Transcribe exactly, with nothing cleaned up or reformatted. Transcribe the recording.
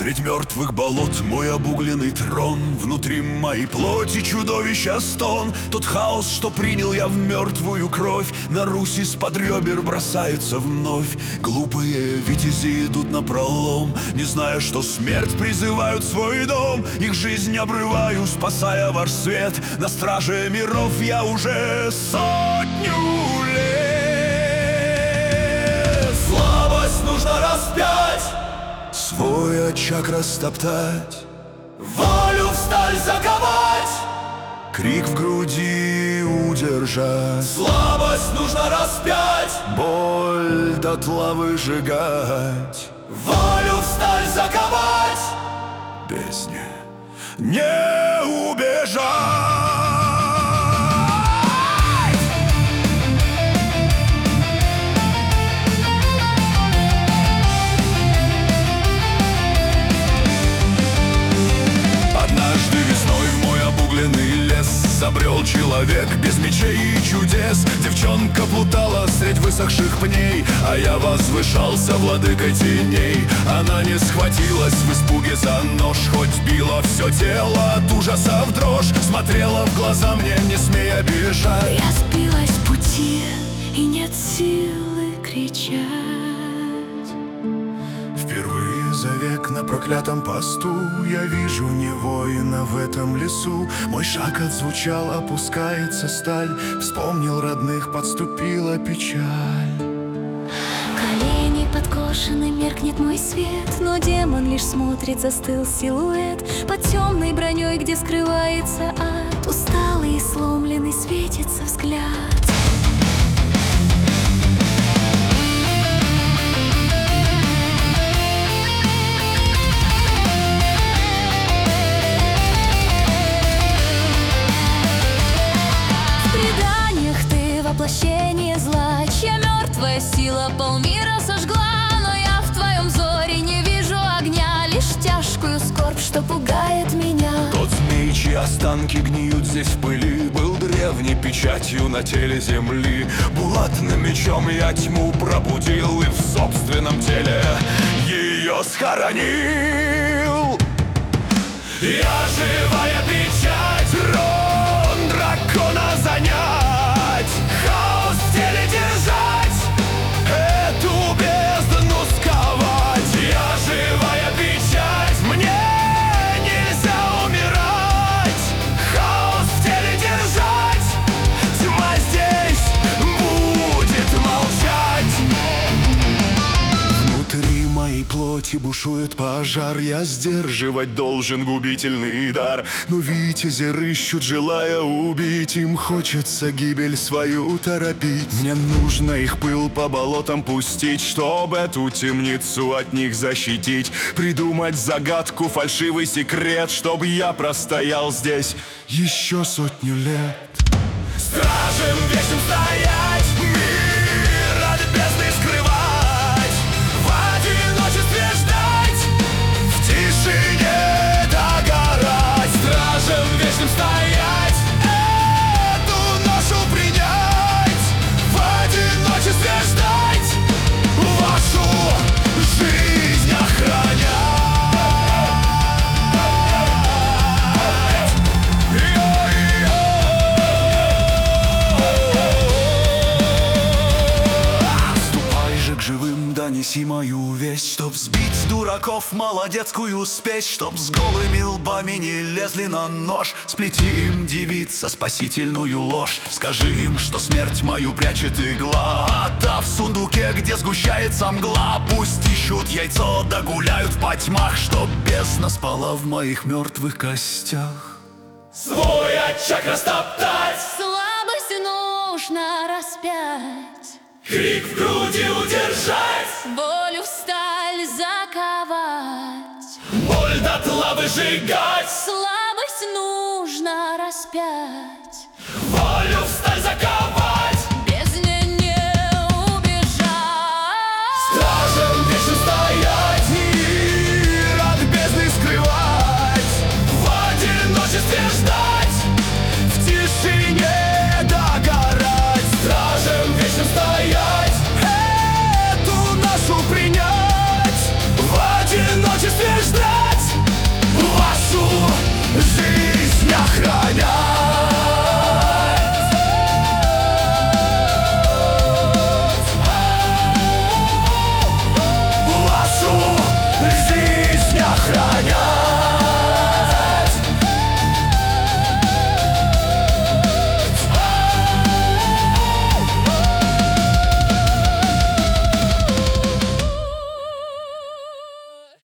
Средь мертвых болот мой обугленный трон, внутри моей плоти чудовища стон. Тот хаос, что принял я в мертвую кровь, на Русь из-под ребер бросается вновь. Глупые витязи идут напролом, не зная, что смерть призывают в свой дом. Их жизнь обрываю, спасая ваш свет. На страже миров я уже сотню лет. Слабость нужно распять, свой очаг растоптать, волю в сталь заковать, крик в груди удержать. Слабость нужно распять, боль дотла выжигать, волю в сталь заковать, бездне не убежать. Забрел человек без мечей и чудес. Девчонка плутала средь высохших пней, а я возвышался владыкой теней. Она не схватилась в испуге за нож, хоть било все тело от ужаса в дрожь. Смотрела в глаза мне, не смея обижать. Я сбилась с пути, и нет силы кричать. Впервые за век на проклятом посту я вижу не воина в этом лесу. Мой шаг отзвучал, опускается сталь. Вспомнил родных, подступила печаль. Колени подкошены, меркнет мой свет, но демон лишь смотрит, застыл силуэт. Под темной броней, где скрывается ад, усталый и сломленный светится взгляд. Воплощение зла, чья мертвая сила полмира сожгла. Но я в твоем взоре не вижу огня, лишь тяжкую скорбь, что пугает меня. Тот змей, чьи останки гниют здесь в пыли, был древней печатью на теле земли. Булатным мечом я тьму пробудил и в собственном теле ее схоронил. Я живая печать, трон дракона занять, хаос в теле держать, эту бездну сковать. Я живая печать, мне нельзя умирать, хаос в теле держать, тьма здесь будет молчать. Внутри моей плоти бушует пожар, я сдерживать должен губительный дар. Но витязи рыщут, желая убить, им хочется гибель свою торопить. Мне нужно их пыл по болотам пустить, чтоб эту темницу от них защитить. Придумать загадку, фальшивый секрет, чтоб я простоял здесь еще сотню лет. Стражем вечным стоять, мир от бездны скрывать, в одиночестве ждать, в тишине догорать. Стражем вечным стоять, эту ношу принять, в одиночестве ждать, вашу жизнь охранять. Живым донеси мою весть, чтоб сбить с дураков молодецкую спесь, чтоб с голыми лбами не лезли на нож. Сплети им, девица, спасительную ложь. Скажи им, что смерть мою прячет игла, а та в сундуке, где сгущается мгла. Пусть ищут яйцо, да гуляют по тьмах, чтоб бездна спала в моих мертвых костях. Свой очаг растоптать, Слабость нужно распять, крик в груди удержать, волю в сталь заковать, боль дотла выжигать. слабость нужно распять, Волю в сталь заковать, бездне не убежать. стражем вечно стоять, мир от бездны скрывать, в одиночестве ждать, в тишине догорать. Стражем вечно стоять, эту нашу принять, в одиночестве ждать. охраняй.